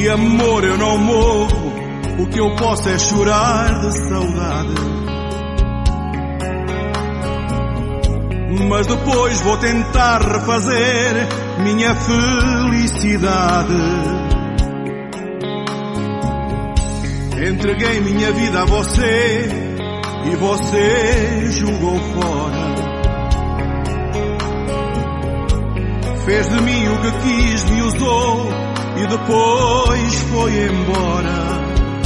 De amor eu não morro, o que eu posso é chorar de saudade. Mas depois vou tentar refazer minha felicidade. Entreguei minha vida a você e você jogou fora. Fez de mim o que quis, me usou e depois foi embora.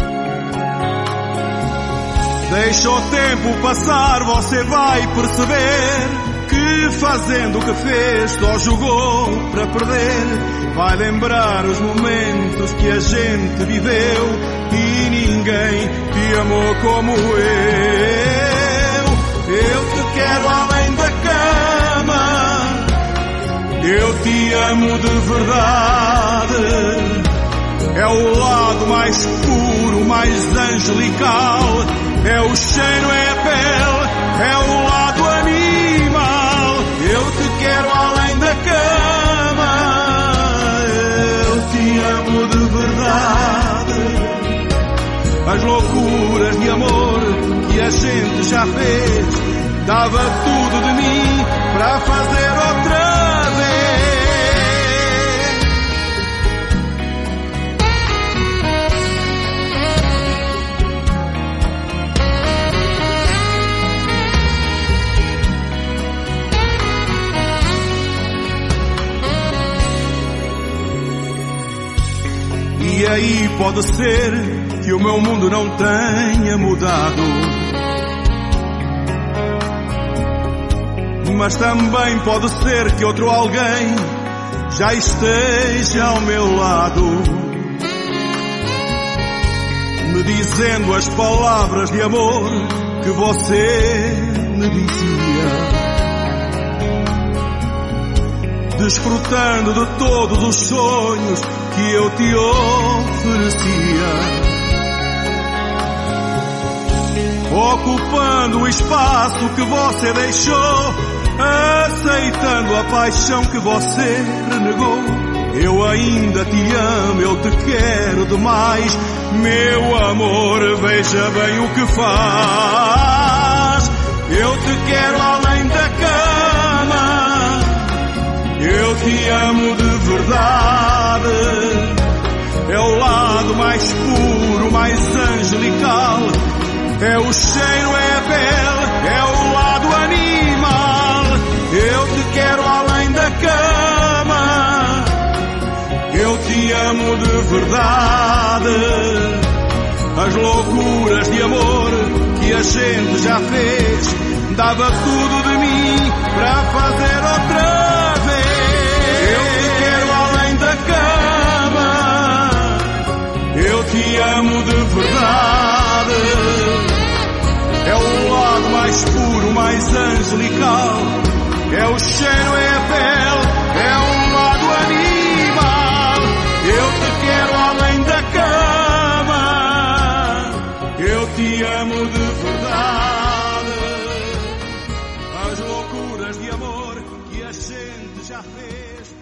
Deixa o tempo passar, você vai perceber que fazendo o que fez só jogou para perder. Vai lembrar os momentos que a gente viveu e ninguém te amou como eu. Eu te quero além da cama, eu te amo de verdade. É o lado mais puro, mais angelical. É o cheiro, é a pele, é o lado animal. Eu te quero além da cama, eu te amo de verdade. As loucuras de amor que a gente já fez, dava tudo de mim para fazer outra vez. E aí pode ser que o meu mundo não tenha mudado, mas também pode ser que outro alguém já esteja ao meu lado, me dizendo as palavras de amor que você me dizia, desfrutando de todos os sonhos que eu te oferecia, ocupando o espaço que você deixou, aceitando a paixão que você renegou. Eu ainda te amo, eu te quero demais, meu amor, veja bem o que faz. Eu te quero além da cama, eu te amo de verdade. É o lado mais puro, mais angelical. É o cheiro, é a pele, é o lado animal. Eu te quero além da cama, eu te amo de verdade. As loucuras de amor que a gente já fez, dava tudo de mim para fazer outra vez. Eu te quero além da cama, eu te amo de verdade. É o lado mais puro, mais angelical. É o cheiro, é a pele, é o lado animal. Eu te quero além da cama, eu te amo de verdade. As loucuras de amor que a gente já fez,